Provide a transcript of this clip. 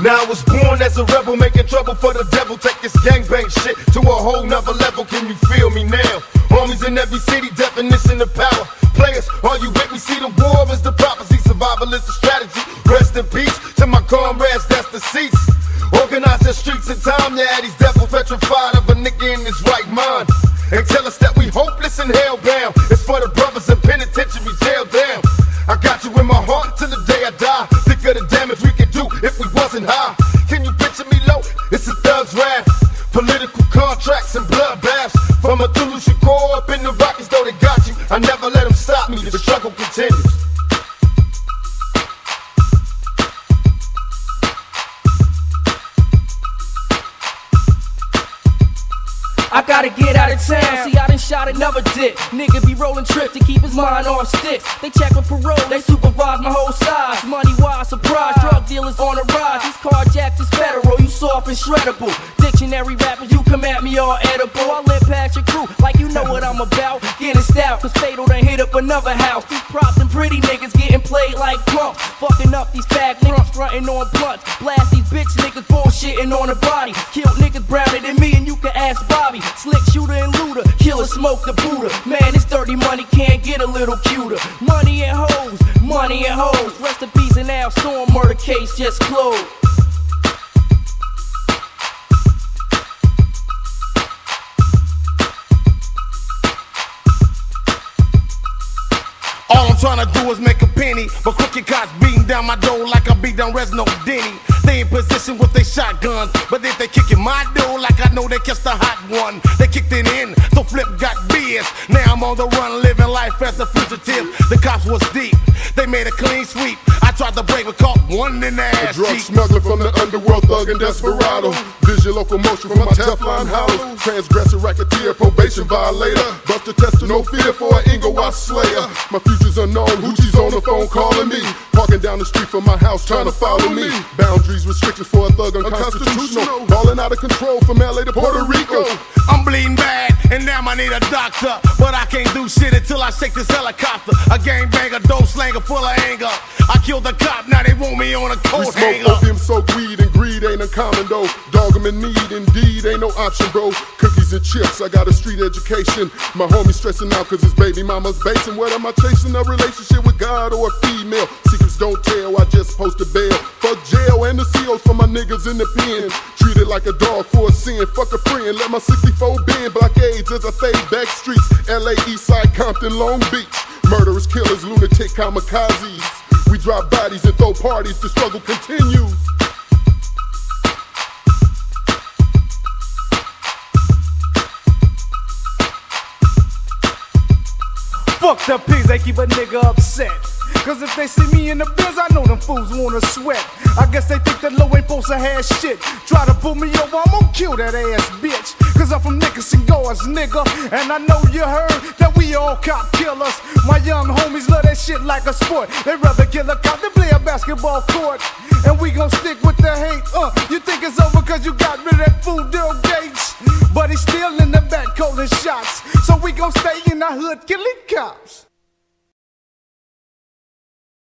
Now I was born as a rebel, making trouble for the devil. Take this gangbang shit to a whole nother level. Can you feel me now? Homies in every city, definition of power. Players, are you with me? See, the war is the prophecy, survival is the strategy. Rest in peace to my comrades, that's the seats. Organize the streets in time, yeah, these devils petrified of a nigga in his right mind. And tell us that we hopeless and hellbound. It's for the brothers in penitentiary jail down. I got you in my heart till the day I die. Think of the damage we could do if we wasn't high. Can you picture me low? It's a thug's wrath. Political contracts and bloodbaths. From a Thulu Shakur up in the Rockies, though they got you, I never let them stop me. The struggle continues. I gotta get out of town, see I done shot another dick. Nigga be rolling trips to keep his mind on sticks. They check with parole, they supervise my whole size. Money wise, surprise, drug dealers on the rise. These carjacks is federal, you soft and shreddable. Dictionary rappers, you come at me all edible. I live past your crew, like you know what I'm about. Getting stout, cause Fatal done hit up another house. These props and pretty niggas getting played like punks. Fucking up these fag niggas, frontin' on blunts. Blast these bitch niggas, bullshitting on the body. Kill niggas browner than me, and you can ask Bobby. Slick shooter and looter, killer smoke the Buddha. Man, this dirty money can't get a little cuter. Money and hoes, money and hoes. Rest in peace and Al Storm, murder case just closed. All I'm trying to do is make a penny, but crooked cops beating down my door like I beat down Resno Denny. They in position with their shotguns, but if they kicking my door like I know they catch the hot one. They kicked it in, so Flip got biz. Now I'm on the run, living life as a fugitive. The cops was deep, they made a clean sweep. I tried to break, but caught one in the ass. Drug smuggler from the underworld, thug and desperado. Vision locomotion from my Teflon hollow. Transgressor, racketeer, probation violator. Buster tester, no fear for an Inglewood slayer. My future's unknown, Hoochie's on the phone calling me. Parking down the street from my house trying to follow me. Boundaries, restrictions for a thug, unconstitutional. Balling out of control from LA to Puerto Rico. I'm bleeding bad, and now I need a doctor. But I can't do shit until I shake this helicopter. A gangbanger, dope slanger full of anger. I killed the cop, now they want me on a coat hanger. We smoke opium, soaked weed, and greed ain't uncommon though. Dog 'em in need, indeed, ain't no option, bro. Cookies and chips, I got a street education. My homie stressing out cause his baby mama's basing. What am I chasing? A relationship with God or a female? Secrets don't tell, I just post a bail. Fuck jail and the COs for my niggas in the pen. Treated like a dog for a sin, fuck a friend. Let my 64 bend blockades as I fade back streets. LA, Eastside, Compton, Long Beach. Murderers, killers, lunatic kamikazes. We drop bodies and throw parties, the struggle continues. Fuck the pigs, they keep a nigga upset. Cause if they see me in the biz, I know them fools wanna sweat. I guess they think that low ain't supposed to have shit. Try to pull me over, I'm gon' kill that ass bitch. Cause I'm from Nickerson Goers, nigga. And I know you heard that we all cop killers. My young homies love that shit like a sport. They rather kill a cop than play a basketball court. And we gon' stick with the hate. You think it's over cause you got rid of that fool Bill Gates. But he's still in the back calling shots. So we gon' stay in the hood killing cops.